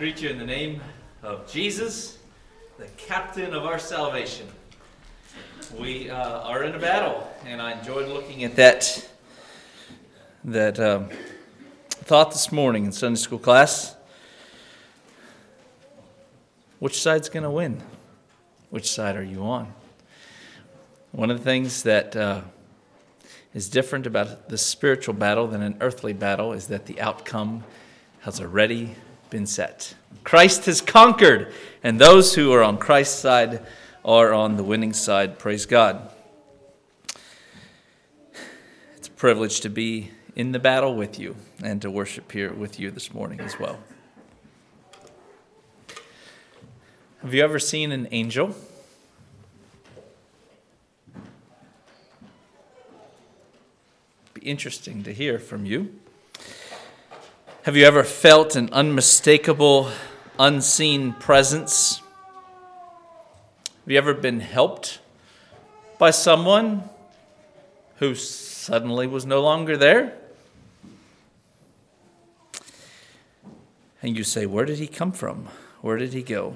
greet you in the name of Jesus, the captain of our salvation. We are in a battle, and I enjoyed looking at that thought this morning in Sunday school class. Which side's going to win? Which side are you on? One of the things that is different about the spiritual battle than an earthly battle is that the outcome has already been set. Christ has conquered, and those who are on Christ's side are on the winning side. Praise God. It's a privilege to be in the battle with you and to worship here with you this morning as well. Have you ever seen an angel? Be interesting to hear from you. Have you ever felt an unmistakable, unseen presence? Have you ever been helped by someone who suddenly was no longer there? And you say, where did he come from? Where did he go?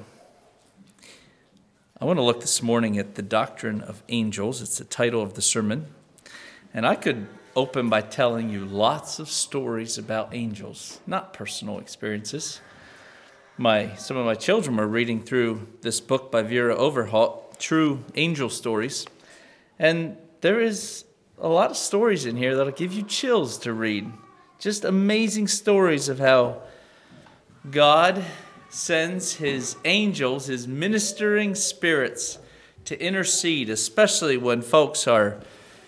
I want to look this morning at the doctrine of angels. It's the title of the sermon. And I could open by telling you lots of stories about angels, not personal experiences. Some of my children were reading through this book by Vera Overholt, True Angel Stories. And there is a lot of stories in here that'll give you chills to read. Just amazing stories of how God sends his angels, his ministering spirits, to intercede, especially when folks are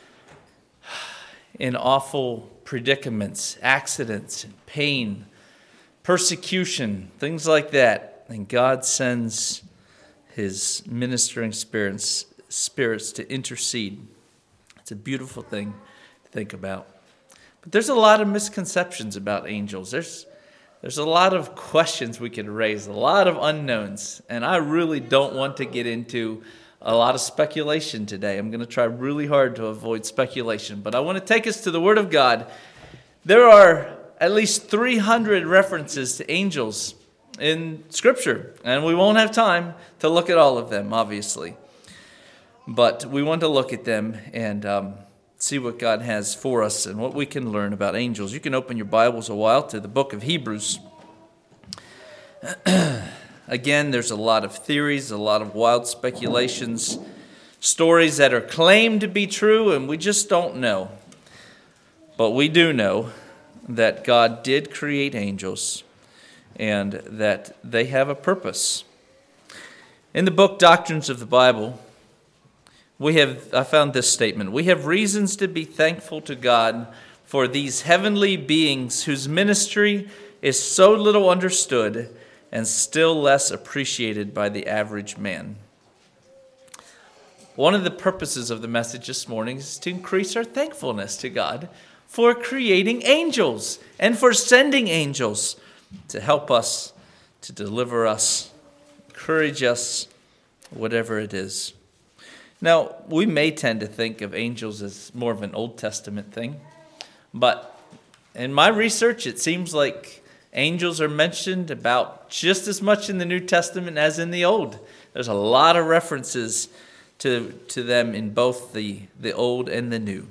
in awful predicaments, accidents, pain, persecution, things like that. And God sends his ministering spirits to intercede. It's a beautiful thing to think about. But there's a lot of misconceptions about angels. There's a lot of questions we could raise, a lot of unknowns. And I really don't want to get into a lot of speculation today. I'm going to try really hard to avoid speculation. But I want to take us to the Word of God. There are at least 300 references to angels in Scripture. And we won't have time to look at all of them, obviously. But we want to look at them and see what God has for us and what we can learn about angels. You can open your Bibles a while to the book of Hebrews. Again, there's a lot of theories, a lot of wild speculations, stories that are claimed to be true, and we just don't know. But we do know that God did create angels and that they have a purpose. In the book Doctrines of the Bible, I found this statement. We have reasons to be thankful to God for these heavenly beings whose ministry is so little understood and still less appreciated by the average man. One of the purposes of the message this morning is to increase our thankfulness to God for creating angels and for sending angels to help us, to deliver us, encourage us, whatever it is. Now, we may tend to think of angels as more of an Old Testament thing, but in my research, it seems like angels are mentioned about just as much in the New Testament as in the Old. There's a lot of references to them in both the Old and the New.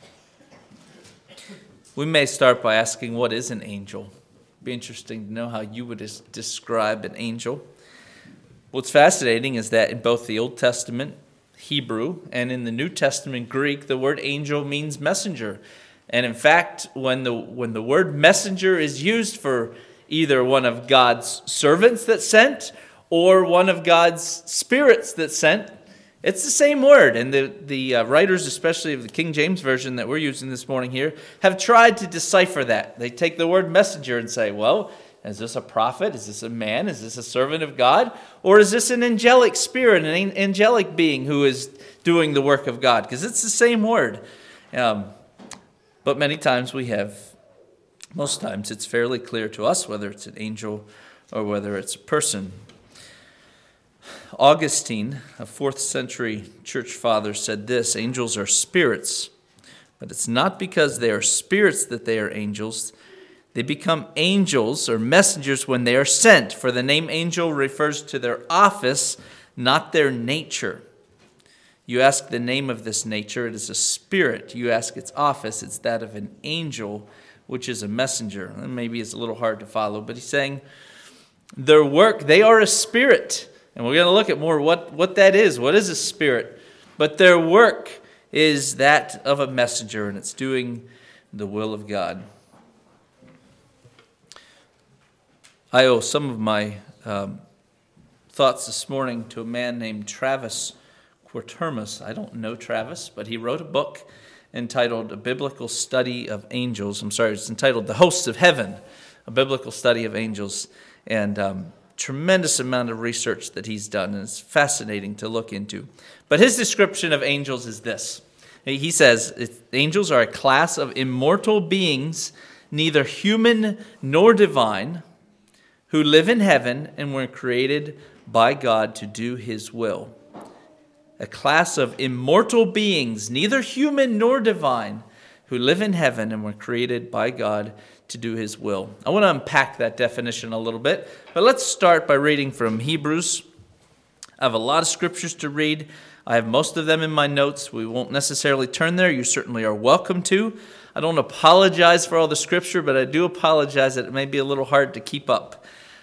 We may start by asking, what is an angel? It'd be interesting to know how you would describe an angel. What's fascinating is that in both the Old Testament, Hebrew, and in the New Testament, Greek, the word angel means messenger. And in fact, when the word messenger is used for either one of God's servants that sent or one of God's spirits that sent, it's the same word. And the writers, especially of the King James Version that we're using this morning here, have tried to decipher that. They take the word messenger and say, well, is this a prophet? Is this a man? Is this a servant of God? Or is this an angelic spirit, an angelic being who is doing the work of God? Because it's the same word. But most times it's fairly clear to us whether it's an angel or whether it's a person. Augustine, a 4th century church father, said this: angels are spirits, but it's not because they are spirits that they are angels. They become angels or messengers when they are sent, for the name angel refers to their office, not their nature. You ask the name of this nature, it is a spirit. You ask its office, it's that of an angel, which is a messenger. And maybe it's a little hard to follow, but he's saying their work, they are a spirit. And we're going to look at more what that is. What is a spirit? But their work is that of a messenger, and it's doing the will of God. I owe some of my thoughts this morning to a man named Travis Quatermass. I don't know Travis, but he wrote a book entitled A Biblical Study of Angels. It's entitled The Hosts of Heaven, A Biblical Study of Angels. And tremendous amount of research that he's done, and it's fascinating to look into. But his description of angels is this. He says, angels are a class of immortal beings, neither human nor divine, who live in heaven and were created by God to do his will. A class of immortal beings, neither human nor divine, who live in heaven and were created by God to do his will. I want to unpack that definition a little bit, but let's start by reading from Hebrews. I have a lot of scriptures to read. I have most of them in my notes. We won't necessarily turn there. You certainly are welcome to. I don't apologize for all the scripture, but I do apologize that it may be a little hard to keep up.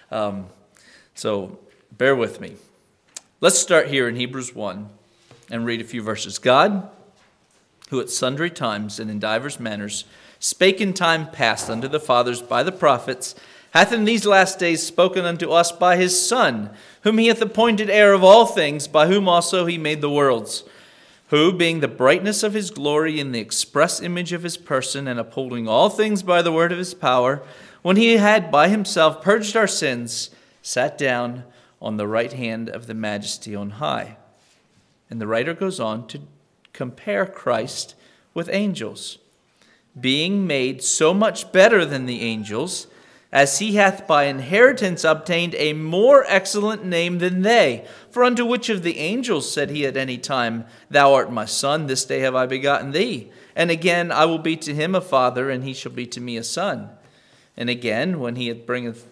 So bear with me. Let's start here in Hebrews 1 and read a few verses. God, who at sundry times and in divers manners spake in time past unto the fathers by the prophets, hath in these last days spoken unto us by his Son, whom he hath appointed heir of all things, by whom also he made the worlds, who, being the brightness of his glory in the express image of his person, and upholding all things by the word of his power, when he had by himself purged our sins, sat down on the right hand of the majesty on high. And the writer goes on to compare Christ with angels, being made so much better than the angels, as he hath by inheritance obtained a more excellent name than they. For unto which of the angels said he at any time, Thou art my son, this day have I begotten thee? And again, I will be to him a father, and he shall be to me a son. And again, when he bringeth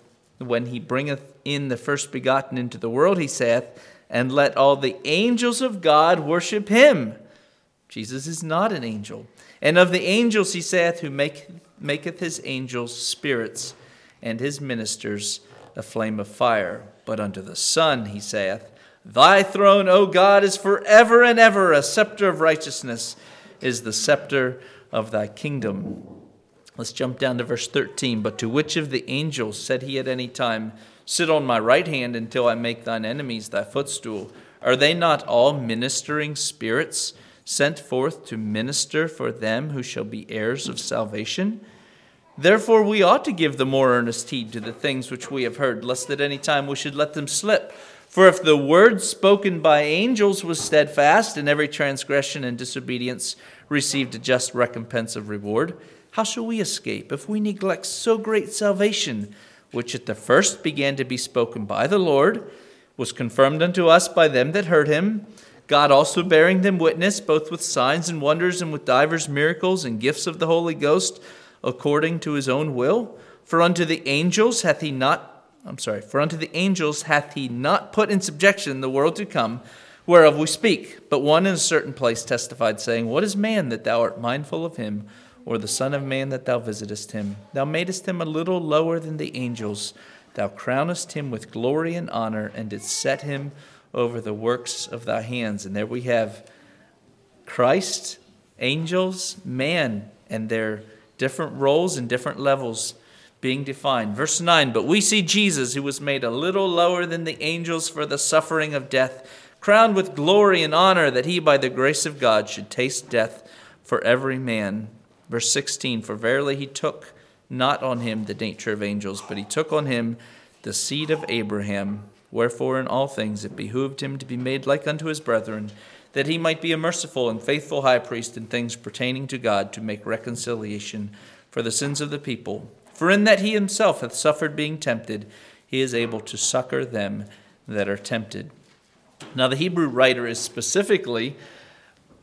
in the first begotten into the world, he saith, And let all the angels of God worship him. Jesus is not an angel. And of the angels he saith, Who maketh his angels spirits, and his ministers a flame of fire. But unto the Son he saith, Thy throne, O God, is forever and ever. A scepter of righteousness is the scepter of thy kingdom. Let's jump down to verse 13. But to which of the angels said he at any time, Sit on my right hand until I make thine enemies thy footstool? Are they not all ministering spirits, sent forth to minister for them who shall be heirs of salvation? Therefore we ought to give the more earnest heed to the things which we have heard, lest at any time we should let them slip. For if the word spoken by angels was steadfast, and every transgression and disobedience received a just recompense of reward, how shall we escape if we neglect so great salvation, which at the first began to be spoken by the Lord, was confirmed unto us by them that heard him, God also bearing them witness, both with signs and wonders and with divers miracles and gifts of the Holy Ghost, according to his own will? For unto the angels hath he not put in subjection the world to come, whereof we speak. But one in a certain place testified, saying, What is man that thou art mindful of him, or the Son of Man that thou visitest him? Thou madest him a little lower than the angels. Thou crownest him with glory and honor, and didst set him over the works of thy hands. And there we have Christ, angels, man, and their different roles and different levels being defined. Verse 9, But we see Jesus, who was made a little lower than the angels for the suffering of death, crowned with glory and honor, that he by the grace of God should taste death for every man. Verse 16, For verily he took not on him the nature of angels, but he took on him the seed of Abraham. Wherefore in all things it behooved him to be made like unto his brethren, that he might be a merciful and faithful high priest in things pertaining to God, to make reconciliation for the sins of the people. For in that he himself hath suffered being tempted, he is able to succor them that are tempted. Now the Hebrew writer is specifically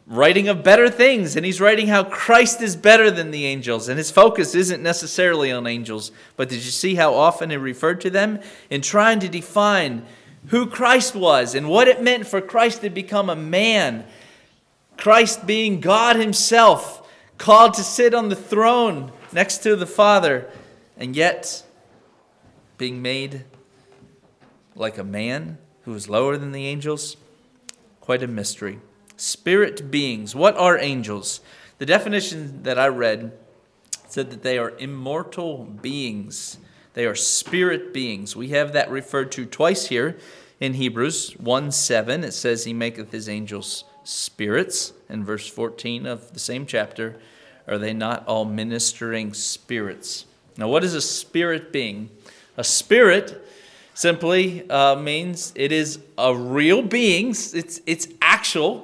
writing of better things, and he's writing how Christ is better than the angels, and his focus isn't necessarily on angels. But did you see how often he referred to them in trying to define who Christ was and what it meant for Christ to become a man? Christ being God himself, called to sit on the throne next to the Father, and yet being made like a man who is lower than the angels. Quite a mystery. Spirit beings. What are angels? The definition that I read said that they are immortal beings. They are spirit beings. We have that referred to twice here in Hebrews 1:7. It says he maketh his angels spirits. In verse 14 of the same chapter, are they not all ministering spirits? Now, what is a spirit being? A spirit simply means it is a real being. It's actual,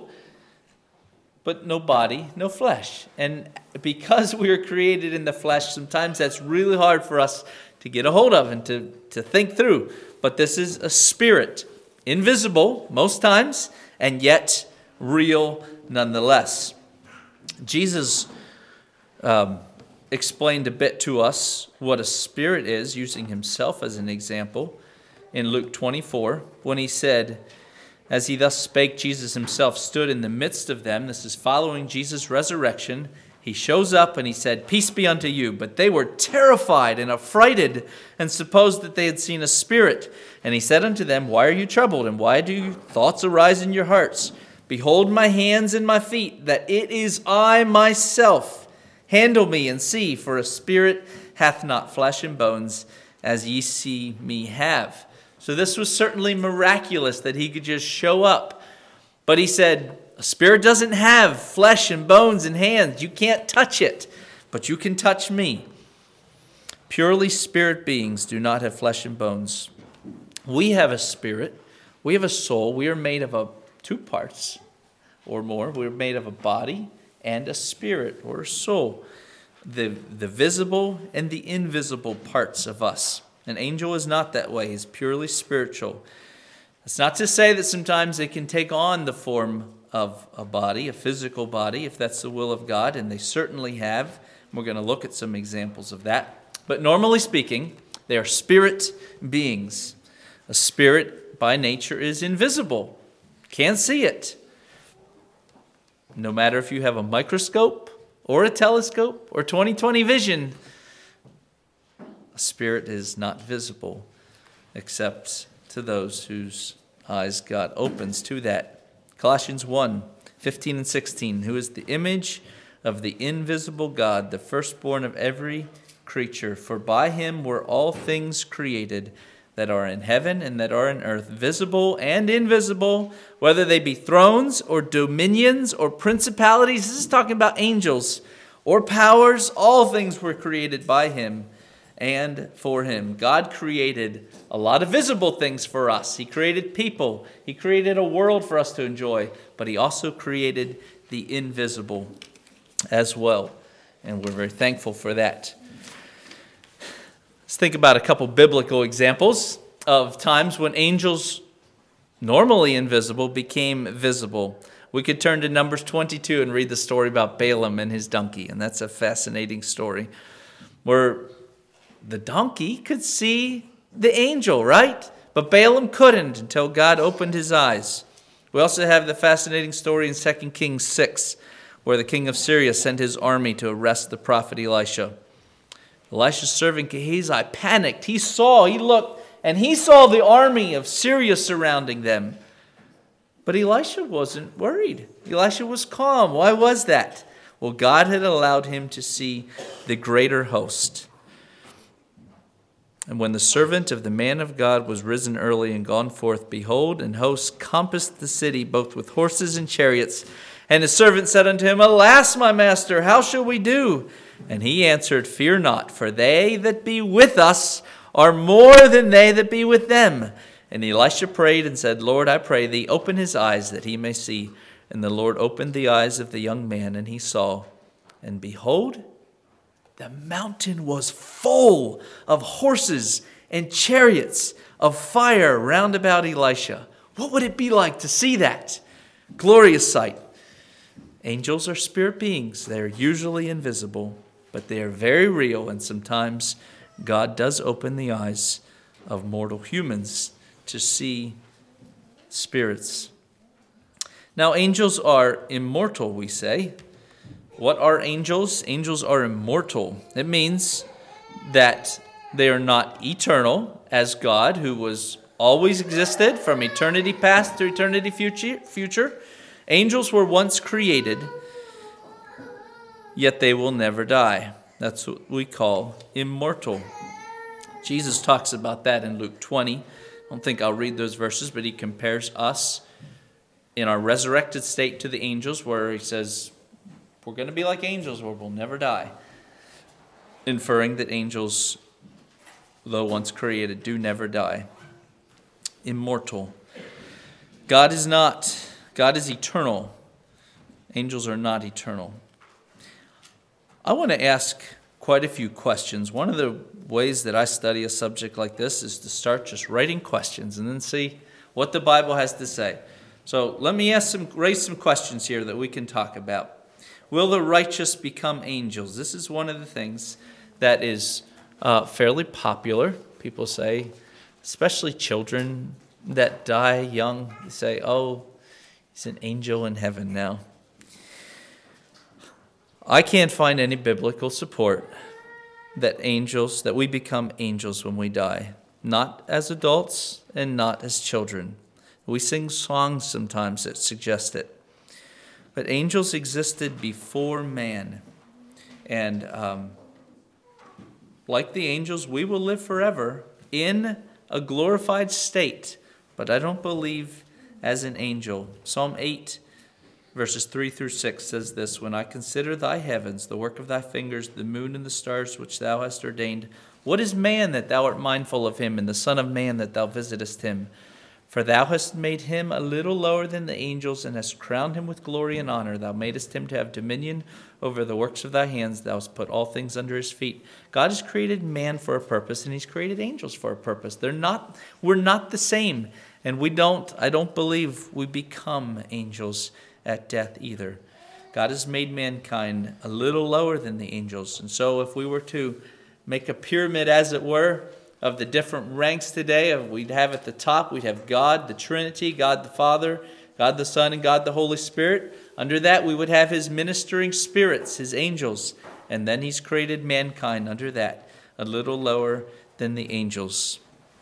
but no body, no flesh. And because we are created in the flesh, sometimes that's really hard for us to get a hold of and to think through. But this is a spirit, invisible most times, and yet real nonetheless. Jesus explained a bit to us what a spirit is, using himself as an example in Luke 24, when he said, as he thus spake, Jesus himself stood in the midst of them. This is following Jesus' resurrection. He shows up and he said, peace be unto you. But they were terrified and affrighted and supposed that they had seen a spirit. And he said unto them, why are you troubled? And why do thoughts arise in your hearts? Behold my hands and my feet, that it is I myself. Handle me and see, for a spirit hath not flesh and bones, as ye see me have. So this was certainly miraculous that he could just show up. But he said, a spirit doesn't have flesh and bones and hands. You can't touch it, but you can touch me. Purely spirit beings do not have flesh and bones. We have a spirit. We have a soul. We are made of two parts or more. We're made of a body and a spirit or a soul. The visible and the invisible parts of us. An angel is not that way. He's purely spiritual. It's not to say that sometimes they can take on the form of a body, a physical body, if that's the will of God, and they certainly have. We're going to look at some examples of that. But normally speaking, they are spirit beings. A spirit by nature is invisible. Can't see it. No matter if you have a microscope or a telescope or 20/20 vision, a spirit is not visible except to those whose eyes God opens to that. Colossians 1:15 and 16, who is the image of the invisible God, the firstborn of every creature. For by him were all things created, that are in heaven and that are in earth, visible and invisible, whether they be thrones or dominions or principalities. This is talking about angels or powers. All things were created by him and for him. God created a lot of visible things for us. He created people. He created a world for us to enjoy. But he also created the invisible as well. And we're very thankful for that. Let's think about a couple biblical examples of times when angels, normally invisible, became visible. We could turn to Numbers 22 and read the story about Balaam and his donkey. And that's a fascinating story where the donkey could see the angel, right? But Balaam couldn't until God opened his eyes. We also have the fascinating story in 2 Kings 6, where the king of Syria sent his army to arrest the prophet Elisha. Elisha's servant Gehazi panicked. He looked, and he saw the army of Syria surrounding them. But Elisha wasn't worried. Elisha was calm. Why was that? Well, God had allowed him to see the greater host. And when the servant of the man of God was risen early and gone forth, behold, an host compassed the city, both with horses and chariots. And his servant said unto him, Alas, my master, how shall we do? And he answered, Fear not, for they that be with us are more than they that be with them. And Elisha prayed and said, Lord, I pray thee, open his eyes that he may see. And the Lord opened the eyes of the young man, and he saw. And behold, the mountain was full of horses and chariots of fire round about Elisha. What would it be like to see that? Glorious sight. Angels are spirit beings. They're usually invisible, but they are very real, and sometimes God does open the eyes of mortal humans to see spirits. Now, angels are immortal, we say. What are angels? Angels are immortal. It means that they are not eternal as God, who was always existed from eternity past to eternity future. Angels were once created, yet they will never die. That's what we call immortal. Jesus talks about that in Luke 20. I don't think I'll read those verses, but he compares us in our resurrected state to the angels, where he says we're going to be like angels, where we'll never die, inferring that angels, though once created, do never die. Immortal. God is eternal. Angels are not eternal. I want to ask quite a few questions. One of the ways that I study a subject like this is to start just writing questions and then see what the Bible has to say. So let me raise some questions here that we can talk about. Will the righteous become angels? This is one of the things that is fairly popular. People say, especially children that die young, they say, oh, he's an angel in heaven now. I can't find any biblical support that we become angels when we die. Not as adults and not as children. We sing songs sometimes that suggest it. But angels existed before man. And like the angels, we will live forever in a glorified state. But I don't believe as an angel. Psalm 8, verses 3 through 6 says this: When I consider thy heavens, the work of thy fingers, the moon and the stars which thou hast ordained, what is man that thou art mindful of him, and the son of man that thou visitest him? For thou hast made him a little lower than the angels, and hast crowned him with glory and honor. Thou madest him to have dominion over the works of thy hands. Thou hast put all things under his feet. God has created man for a purpose, and he's created angels for a purpose. We're not the same, and I don't believe we become angels at death either. God has made mankind a little lower than the angels. And so if we were to make a pyramid, as it were, of the different ranks today, we'd have at the top, we'd have God, the Trinity, God the Father, God the Son, and God the Holy Spirit. Under that, we would have his ministering spirits, his angels. And then he's created mankind under that, a little lower than the angels.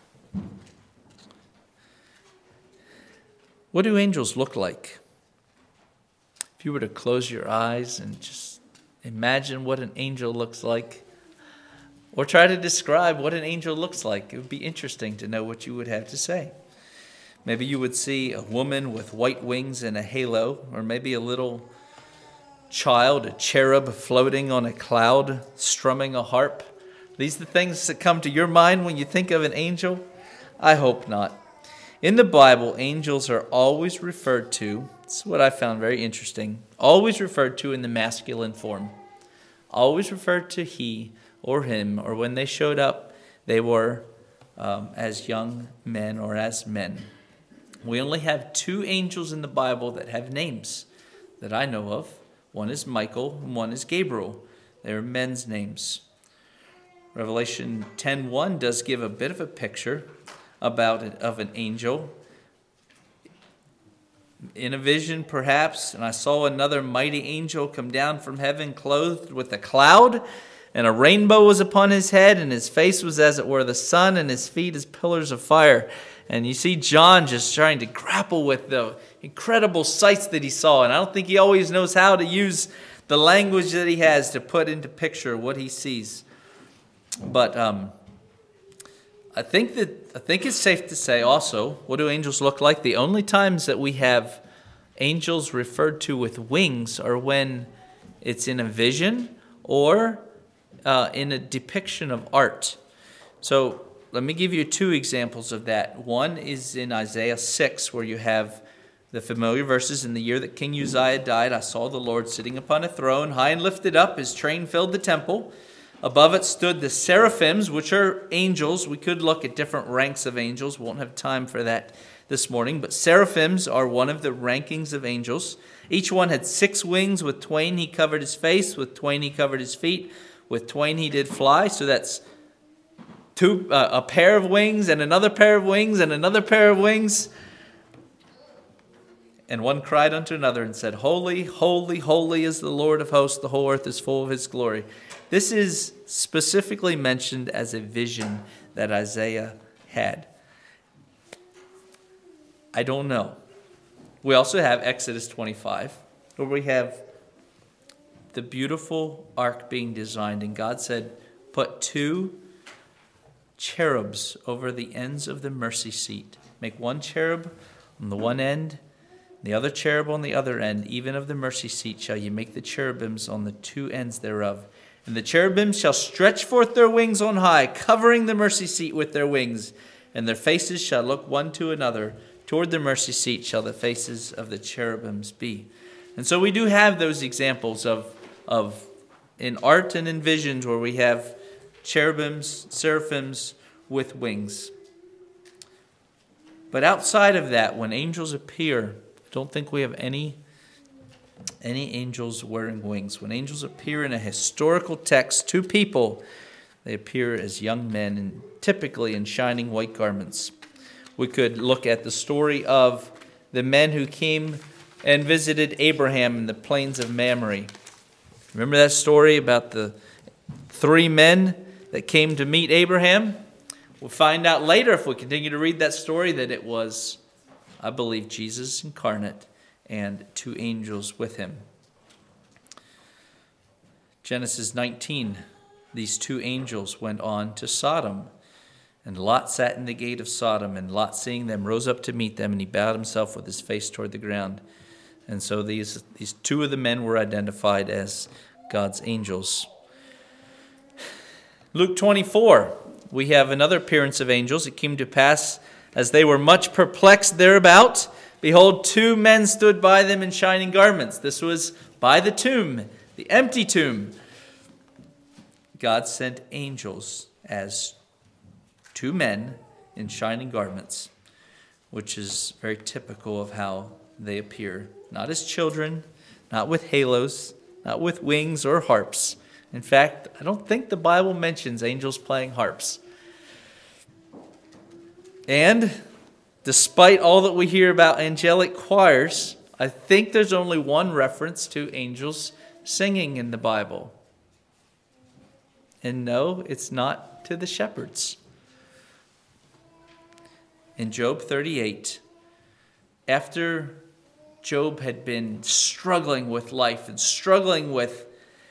What do angels look like? If you were to close your eyes and just imagine what an angel looks like, or try to describe what an angel looks like, it would be interesting to know what you would have to say. Maybe you would see a woman with white wings and a halo, or maybe a little child, a cherub floating on a cloud, strumming a harp. These are the things that come to your mind when you think of an angel? I hope not. In the Bible, angels are always referred to, this is what I found very interesting, always referred to in the masculine form. Always referred to he or him, or when they showed up, they were as young men or as men. We only have 2 angels in the Bible that have names that I know of. One is Michael and one is Gabriel. They are men's names. Revelation 10:1 does give a bit of a picture of an angel. In a vision, perhaps, and I saw another mighty angel come down from heaven, clothed with a cloud, and a rainbow was upon his head, and his face was as it were the sun, and his feet as pillars of fire. And you see John just trying to grapple with the incredible sights that he saw. And I don't think he always knows how to use the language that he has to put into picture what he sees. But I think it's safe to say also, what do angels look like? The only times that we have angels referred to with wings are when it's in a vision or in a depiction of art. So let me give you 2 examples of that. One is in Isaiah 6, where you have the familiar verses. In the year that King Uzziah died, I saw the Lord sitting upon a throne, high and lifted up. His train filled the temple. Above it stood the seraphims, which are angels. We could look at different ranks of angels. Won't have time for that this morning. But seraphims are one of the rankings of angels. Each one had 6 wings. With twain he covered his face. With twain he covered his feet. With twain he did fly. So that's a pair of wings and another pair of wings and another pair of wings. And one cried unto another and said, Holy, holy, holy is the Lord of hosts. The whole earth is full of his glory. This is specifically mentioned as a vision that Isaiah had. I don't know. We also have Exodus 25, where we have the beautiful ark being designed. And God said, put 2 cherubs over the ends of the mercy seat. Make one cherub on the one end, the other cherub on the other end. Even of the mercy seat shall you make the cherubims on the 2 ends thereof. And the cherubims shall stretch forth their wings on high, covering the mercy seat with their wings. And their faces shall look one to another. Toward the mercy seat shall the faces of the cherubims be. And so we do have those examples of in art and in visions where we have cherubims, seraphims with wings. But outside of that, when angels appear, I don't think we have any angels wearing wings. When angels appear in a historical text to people, they appear as young men and typically in shining white garments. We could look at the story of the men who came and visited Abraham in the plains of Mamre. Remember that story about the 3 men that came to meet Abraham? We'll find out later, if we continue to read that story, that it was, I believe, Jesus incarnate and 2 angels with him. Genesis 19, these 2 angels went on to Sodom. And Lot sat in the gate of Sodom, and Lot, seeing them, rose up to meet them, and he bowed himself with his face toward the ground. And so these 2 of the men were identified as God's angels. Luke 24, we have another appearance of angels. It came to pass, as they were much perplexed thereabout, behold, 2 men stood by them in shining garments. This was by the tomb, the empty tomb. God sent angels as 2 men in shining garments, which is very typical of how they appear. Not as children, not with halos, not with wings or harps. In fact, I don't think the Bible mentions angels playing harps. And despite all that we hear about angelic choirs, I think there's only one reference to angels singing in the Bible. And no, it's not to the shepherds. In Job 38, after Job had been struggling with life and struggling with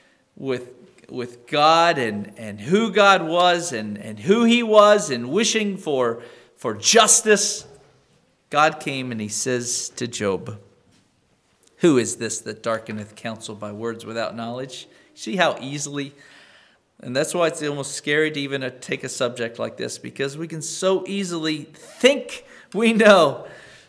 God and who God was and who he was and wishing for justice, God came and he says to Job, who is this that darkeneth counsel by words without knowledge? See how easily, and that's why it's almost scary to even take a subject like this, because we can so easily think we know.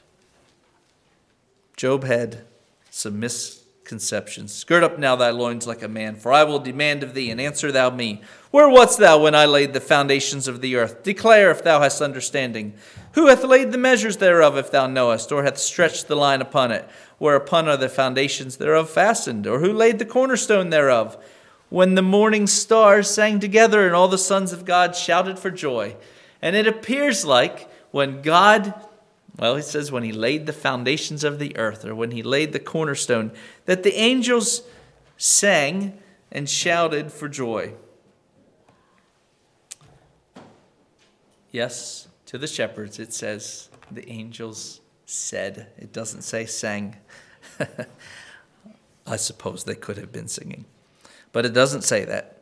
Job had some misconceptions. Gird up now thy loins like a man, for I will demand of thee, and answer thou me. Where wast thou when I laid the foundations of the earth? Declare if thou hast understanding. Who hath laid the measures thereof, if thou knowest, or hath stretched the line upon it? Whereupon are the foundations thereof fastened? Or who laid the cornerstone thereof? When the morning stars sang together, and all the sons of God shouted for joy. And it appears like when God, well, he says when he laid the foundations of the earth, or when he laid the cornerstone, that the angels sang and shouted for joy. Yes, to the shepherds it says the angels said. It doesn't say sang. I suppose they could have been singing, but it doesn't say that.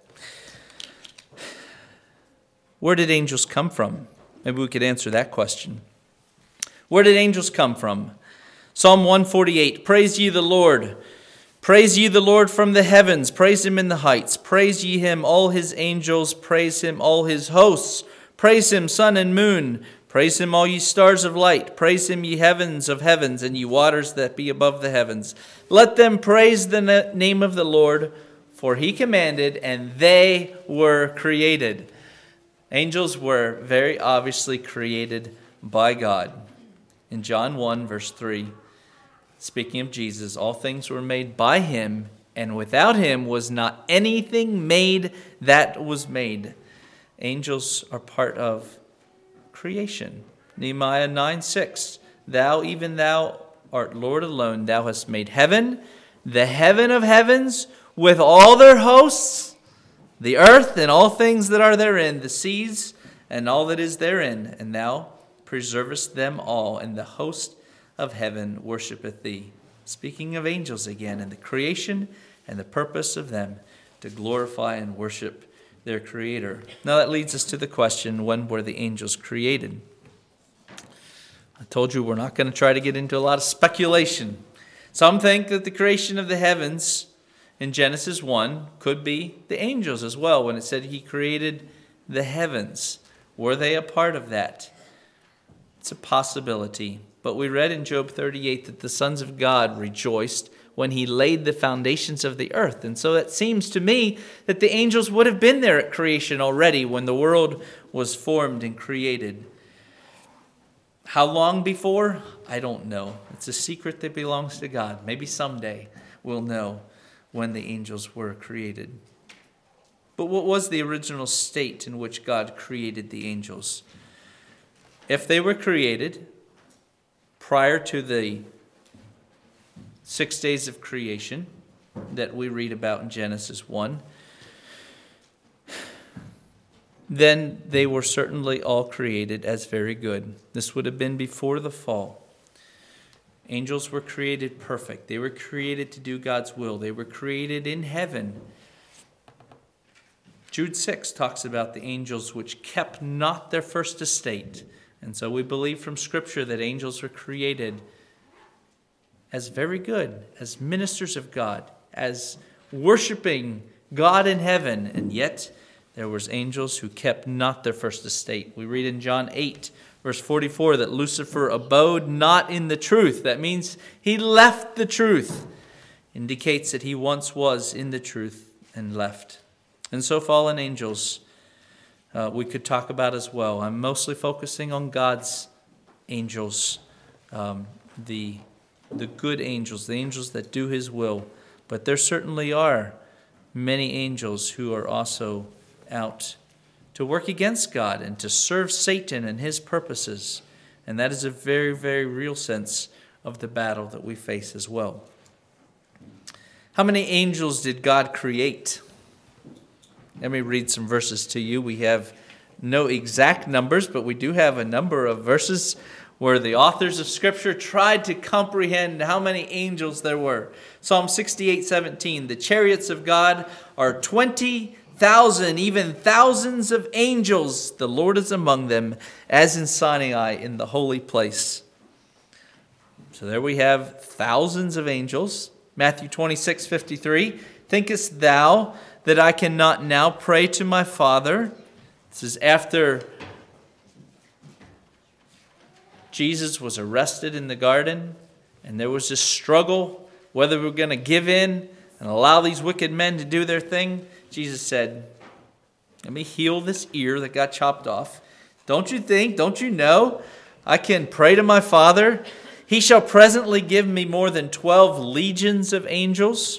Where did angels come from? Maybe we could answer that question. Where did angels come from? Psalm 148, praise ye the Lord. Praise ye the Lord from the heavens. Praise him in the heights. Praise ye him, all his angels. Praise him, all his hosts. Praise him, sun and moon. Praise him, all ye stars of light. Praise him, ye heavens of heavens, and ye waters that be above the heavens. Let them praise the name of the Lord, for he commanded, and they were created. Angels were very obviously created by God. In John 1, verse 3, speaking of Jesus, all things were made by him, and without him was not anything made that was made. Angels are part of creation. Nehemiah 9:6, thou, even thou, art Lord alone. Thou hast made heaven, the heaven of heavens, with all their hosts, the earth and all things that are therein, the seas and all that is therein, and thou preservest them all, and the host of heaven worshipeth thee. Speaking of angels again, and the creation and the purpose of them to glorify and worship their Creator. Now that leads us to the question, when were the angels created? I told you we're not going to try to get into a lot of speculation. Some think that the creation of the heavens in Genesis 1 could be the angels as well, when it said he created the heavens. Were they a part of that? It's a possibility. But we read in Job 38 that the sons of God rejoiced when he laid the foundations of the earth. And so it seems to me that the angels would have been there at creation already when the world was formed and created. How long before? I don't know. It's a secret that belongs to God. Maybe someday we'll know when the angels were created. But what was the original state in which God created the angels? If they were created prior to the 6 days of creation that we read about in Genesis 1, then they were certainly all created as very good. This would have been before the fall. Angels were created perfect. They were created to do God's will. They were created in heaven. Jude 6 talks about the angels which kept not their first estate. And so we believe from Scripture that angels were created as very good, as ministers of God, as worshiping God in heaven. And yet there was angels who kept not their first estate. We read in John 8, verse 44, that Lucifer abode not in the truth. That means he left the truth. Indicates that he once was in the truth and left. And so fallen angels we could talk about as well. I'm mostly focusing on God's angels, the good angels, the angels that do his will. But there certainly are many angels who are also out to work against God and to serve Satan and his purposes. And that is a very, very real sense of the battle that we face as well. How many angels did God create? Let me read some verses to you. We have no exact numbers, but we do have a number of verses where the authors of Scripture tried to comprehend how many angels there were. Psalm 68:17, the chariots of God are 20,000, even thousands of angels. The Lord is among them, as in Sinai in the holy place. So there we have thousands of angels. Matthew 26:53, thinkest thou that I cannot now pray to my Father? This is after Jesus was arrested in the garden, and there was this struggle whether we were going to give in and allow these wicked men to do their thing. Jesus said, let me heal this ear that got chopped off. Don't you know, I can pray to my Father? He shall presently give me more than 12 legions of angels.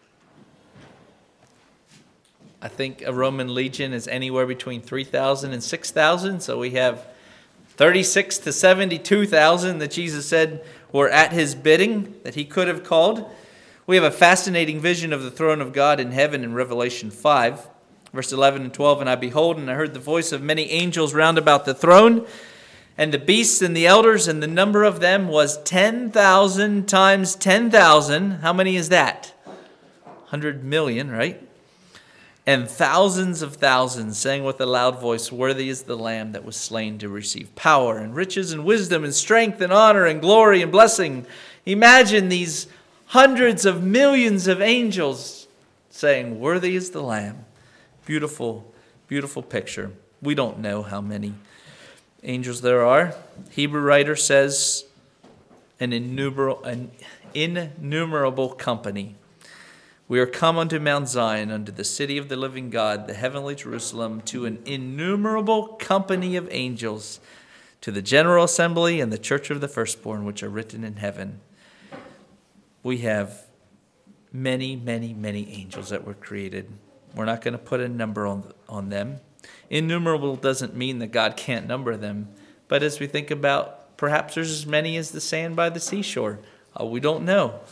I think a Roman legion is anywhere between 3,000 and 6,000. So we have 36 to 72,000 that Jesus said were at his bidding that he could have called. We have a fascinating vision of the throne of God in heaven in Revelation 5, verse 11 and 12. And I behold, and I heard the voice of many angels round about the throne, and the beasts and the elders, and the number of them was 10,000 times 10,000. How many is that? 100 million, right? And thousands of thousands, saying with a loud voice, worthy is the Lamb that was slain to receive power and riches and wisdom and strength and honor and glory and blessing. Imagine these hundreds of millions of angels saying, worthy is the Lamb. Beautiful, beautiful picture. We don't know how many angels there are. Hebrew writer says an innumerable company. We are come unto Mount Zion, unto the city of the living God, the heavenly Jerusalem, to an innumerable company of angels, to the general assembly and the church of the firstborn, which are written in heaven. We have many, many, many angels that were created. We're not going to put a number on them. Innumerable doesn't mean that God can't number them. But as we think about, perhaps there's as many as the sand by the seashore. We don't know.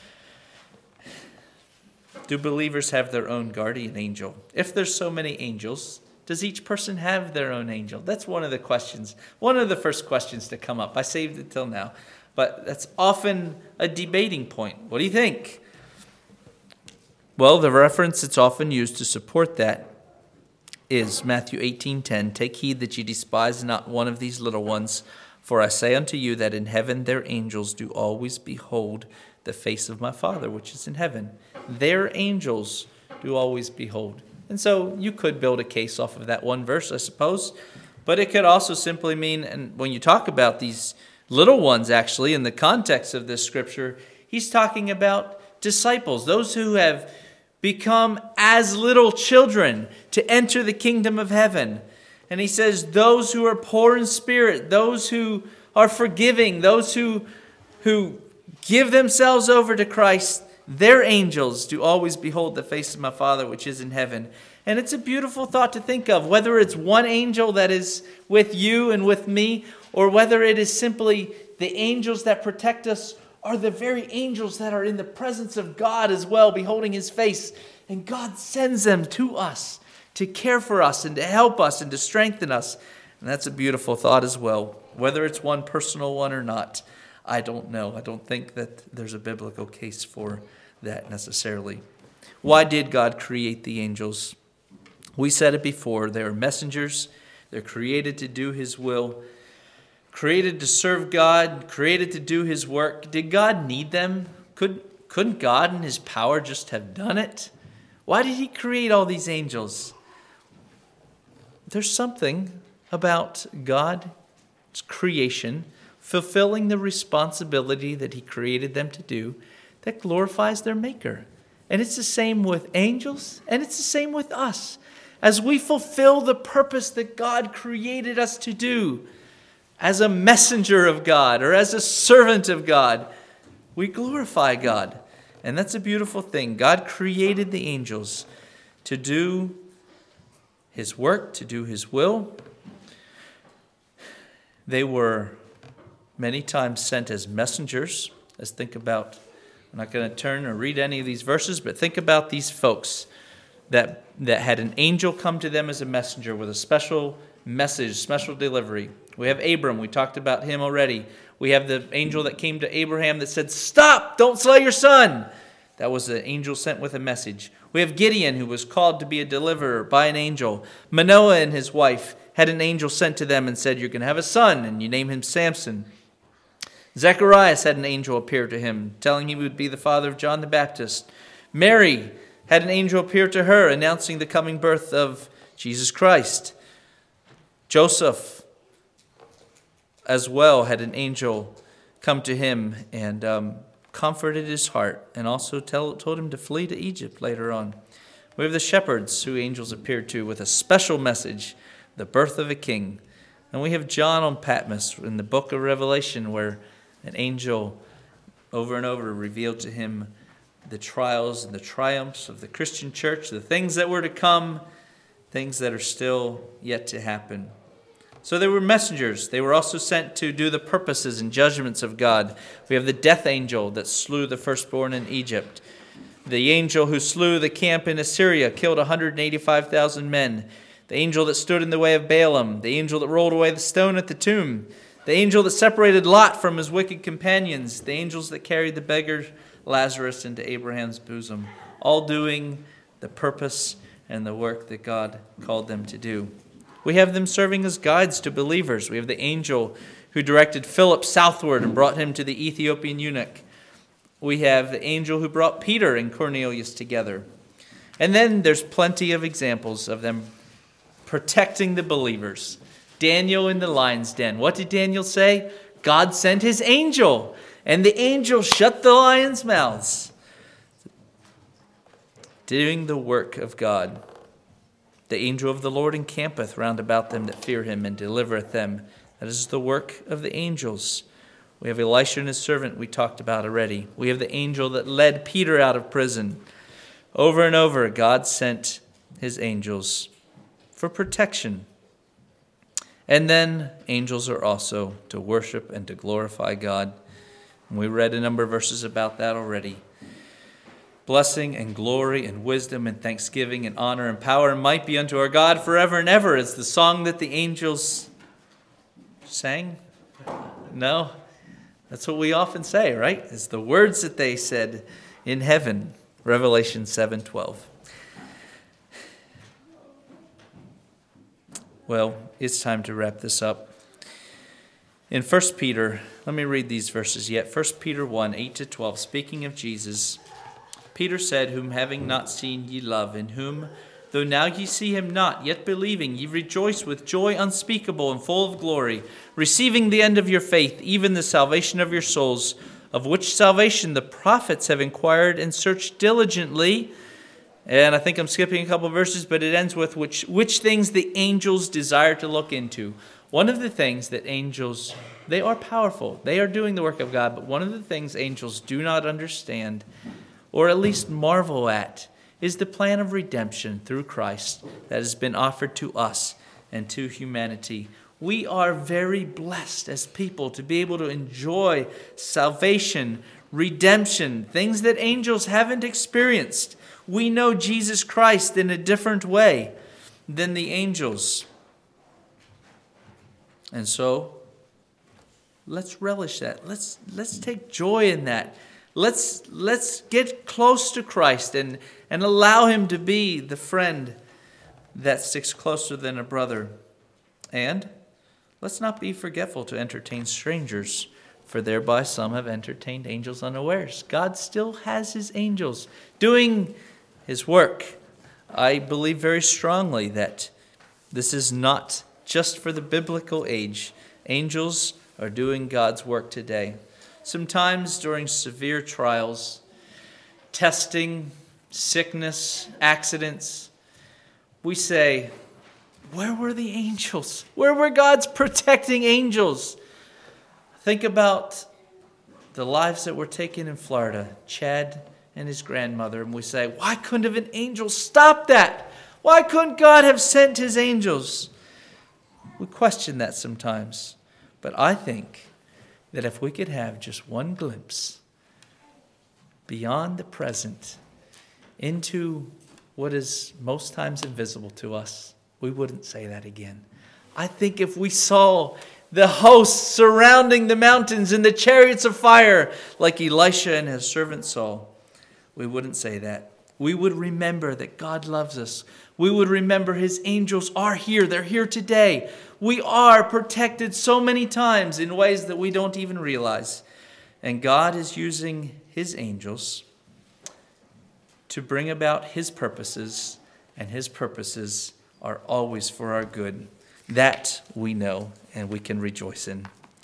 Do believers have their own guardian angel? If there's so many angels, does each person have their own angel? That's one of the questions. One of the first questions to come up. I saved it till now. But that's often a debating point. What do you think? Well, the reference that's often used to support that is Matthew 18:10. Take heed that ye despise not one of these little ones, for I say unto you that in heaven their angels do always behold the face of my Father which is in heaven. Their angels do always behold. And so you could build a case off of that one verse, I suppose. But it could also simply mean, and when you talk about these little ones, actually, in the context of this scripture, he's talking about disciples, those who have become as little children to enter the kingdom of heaven. And he says, those who are poor in spirit, those who are forgiving, those who give themselves over to Christ, their angels do always behold the face of my Father which is in heaven. And it's a beautiful thought to think of, whether it's one angel that is with you and with me, or whether it is simply the angels that protect us are the very angels that are in the presence of God as well, beholding his face. And God sends them to us to care for us and to help us and to strengthen us. And that's a beautiful thought as well. Whether it's one personal one or not, I don't know. I don't think that there's a biblical case for that necessarily. Why did God create the angels? We said it before. They are messengers. They're created to do his will, created to serve God, created to do his work. Did God need them? Couldn't God in his power just have done it? Why did he create all these angels? There's something about God's creation fulfilling the responsibility that he created them to do that glorifies their maker. And it's the same with angels, and it's the same with us. As we fulfill the purpose that God created us to do, as a messenger of God or as a servant of God, we glorify God. And that's a beautiful thing. God created the angels to do his work, to do his will. They were many times sent as messengers. Let's think about, I'm not going to turn or read any of these verses, but think about these folks that had an angel come to them as a messenger with a special message, special delivery. We have Abram. We talked about him already. We have the angel that came to Abraham that said, "Stop, don't slay your son." That was the angel sent with a message. We have Gideon, who was called to be a deliverer by an angel. Manoah and his wife had an angel sent to them and said, "You're going to have a son," and you name him Samson. Zacharias had an angel appear to him, telling he would be the father of John the Baptist. Mary had an angel appear to her, announcing the coming birth of Jesus Christ. Joseph as well had an angel come to him and comforted his heart, and also told him to flee to Egypt later on. We have the shepherds who angels appeared to with a special message, the birth of a king. And we have John on Patmos in the book of Revelation, where an angel over and over revealed to him the trials and the triumphs of the Christian church, the things that were to come, things that are still yet to happen. So they were messengers. They were also sent to do the purposes and judgments of God. We have the death angel that slew the firstborn in Egypt. The angel who slew the camp in Assyria, killed 185,000 men. The angel that stood in the way of Balaam. The angel that rolled away the stone at the tomb. The angel that separated Lot from his wicked companions. The angels that carried the beggar Lazarus into Abraham's bosom. All doing the purpose and the work that God called them to do. We have them serving as guides to believers. We have the angel who directed Philip southward and brought him to the Ethiopian eunuch. We have the angel who brought Peter and Cornelius together. And then there's plenty of examples of them protecting the believers. Daniel in the lion's den. What did Daniel say? God sent his angel, and the angel shut the lions' mouths. doing the work of God. The angel of the Lord encampeth round about them that fear him, and delivereth them. That is the work of the angels. We have Elisha and his servant we talked about already. We have the angel that led Peter out of prison. Over and over, God sent his angels for protection. And then angels are also to worship and to glorify God. And we read a number of verses about that already. Blessing and glory and wisdom and thanksgiving and honor and power and might be unto our God forever and ever. It's the song that the angels sang. No, that's what we often say, right? It's the words that they said in heaven. Revelation 7:12. Well, it's time to wrap this up. In 1 Peter, let me read these verses yet. 1 Peter 1, 8-12, speaking of Jesus, Peter said, whom having not seen ye love, in whom, though now ye see him not, yet believing, ye rejoice with joy unspeakable and full of glory, receiving the end of your faith, even the salvation of your souls, of which salvation the prophets have inquired and searched diligently. And I think I'm skipping a couple of verses, but it ends with which things the angels desire to look into. One of the things that angels, they are powerful. They are doing the work of God, but one of the things angels do not understand, or at least marvel at, is the plan of redemption through Christ that has been offered to us and to humanity. We are very blessed as people to be able to enjoy salvation, redemption, things that angels haven't experienced. We know Jesus Christ in a different way than the angels. And so, let's relish that. Let's take joy in that. Let's get close to Christ and allow him to be the friend that sticks closer than a brother. And let's not be forgetful to entertain strangers, for thereby some have entertained angels unawares. God still has his angels doing his work. I believe very strongly that this is not just for the biblical age. Angels are doing God's work today. Sometimes during severe trials, testing, sickness, accidents, we say, where were the angels? Where were God's protecting angels? Think about the lives that were taken in Florida, Chad and his grandmother, and we say, why couldn't an angel stop that? Why couldn't God have sent his angels? We question that sometimes, but I think that if we could have just one glimpse beyond the present into what is most times invisible to us, we wouldn't say that again. I think if we saw the hosts surrounding the mountains and the chariots of fire like Elisha and his servant saw, we wouldn't say that. We would remember that God loves us. We would remember his angels are here. They're here today. We are protected so many times in ways that we don't even realize. And God is using his angels to bring about his purposes, and his purposes are always for our good. That we know and we can rejoice in.